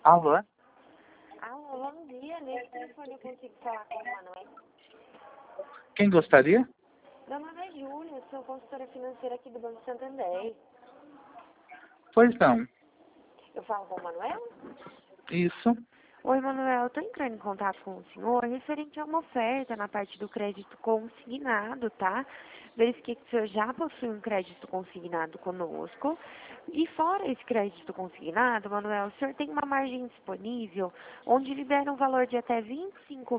Alô? Alô, bom dia. Nesse telefone eu consigo falar com o Manuel. Quem gostaria? Meu nome é Júlia, sou consultora financeira aqui do Banco Santander. Pois não. Eu falo com o Manuel? Isso. Oi, Manuel, eu estou entrando em contato com o senhor referente a uma oferta na parte do crédito consignado, tá? Verifiquei que o senhor já possui um crédito consignado conosco. E fora esse crédito consignado, Manuel, o senhor tem uma margem disponível onde libera um valor de até R$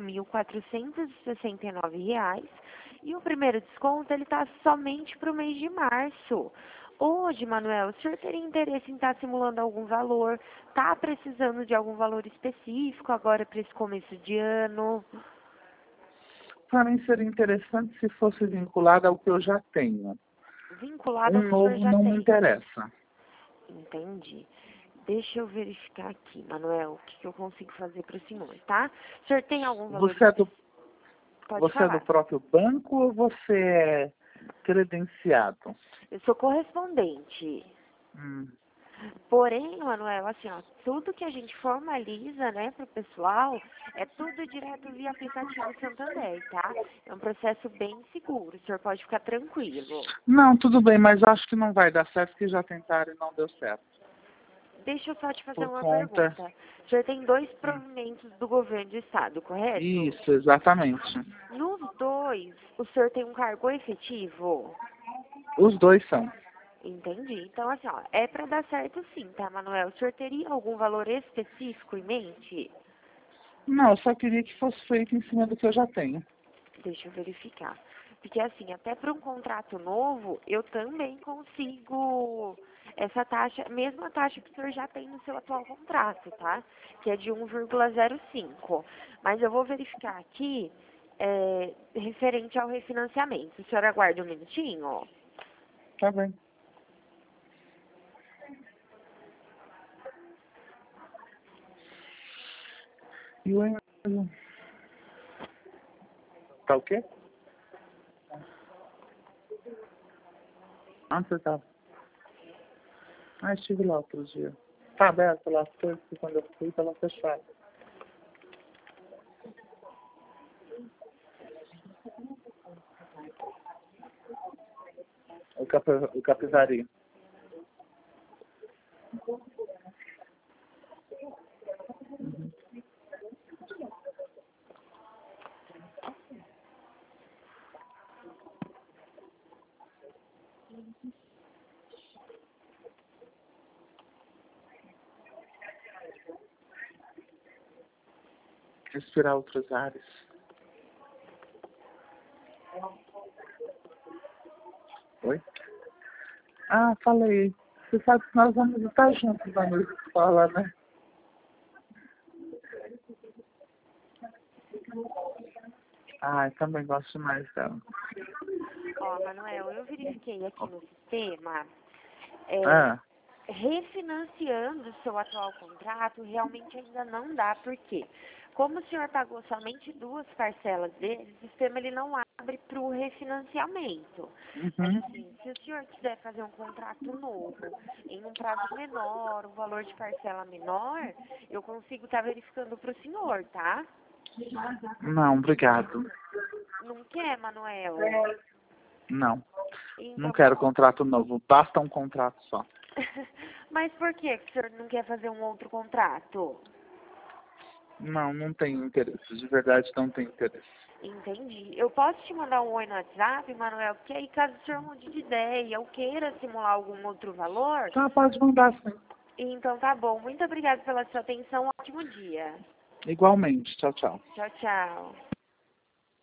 25.469. E o primeiro desconto, ele está somente para o mês de março. Hoje, Manuel, o senhor teria interesse em estar simulando algum valor? Está precisando de algum valor específico agora para esse começo de ano? Para mim seria interessante se fosse vinculado ao que eu já tenho. Vinculado Um ao que o senhor novo já não me tem. interessa. Entendi. Deixa eu verificar aqui, Manuel, o que eu consigo fazer para o senhor, tá? O senhor tem algum valor Você é do, específico? Pode você é do falar. próprio banco ou você é credenciado? Eu sou correspondente. Hum. Porém, Manuel, assim, ó, tudo que a gente formaliza, né, pro pessoal, é tudo direto via aplicativo Santander, tá? É um processo bem seguro, o senhor pode ficar tranquilo. Não, tudo bem, mas acho que não vai dar certo, que já tentaram e não deu certo. Deixa eu só te fazer Por uma conta... pergunta. O senhor tem 2 provimentos do governo do estado, correto? Isso, exatamente. Nos 2, o senhor tem um cargo efetivo? Os dois são. Entendi. Então, assim, ó, é para dar certo sim, tá, Manuel? O senhor teria algum valor específico em mente? Não, eu só queria que fosse feito em cima do que eu já tenho. Deixa eu verificar. Porque, assim, até para um contrato novo, eu também consigo essa taxa, mesma taxa que o senhor já tem no seu atual contrato, tá? Que é de 1,05. Mas eu vou verificar aqui, referente ao refinanciamento. O senhor aguarda um minutinho? Tá bem. E o e-mail? Tá o quê? Onde você tava? Ah, estive lá outro dia. Tá aberto lá as coisas, que quando eu fui tava fechado. O Capivari. Respirar outros ares. Oi? Ah, falei. Você sabe que nós vamos estar juntos na noite de escola, né? Ah, eu também gosto mais dela. Ó, Manuel, eu verifiquei aqui no sistema, é, Ah, refinanciando o seu atual contrato, realmente ainda não dá, por quê? Como o senhor pagou somente 2 parcelas dele, o sistema ele não abre para o refinanciamento. Mas uhum. assim, se o senhor quiser fazer um contrato novo, em um prazo menor, um valor de parcela menor, eu consigo estar verificando para o senhor, tá? Não, obrigado. Não quer, Manuel? Não, não Então, quero contrato novo. Basta um contrato só. mas por que o senhor não quer fazer um outro contrato? Não, não tenho interesse. De verdade, não tenho interesse. Entendi. Eu posso te mandar um oi no WhatsApp, Manuel? Porque aí caso o senhor mude de ideia ou queira simular algum outro valor, Tá, pode mandar sim. então tá bom. Muito obrigada pela sua atenção. Ótimo dia. Igualmente. Tchau, tchau. Tchau, tchau.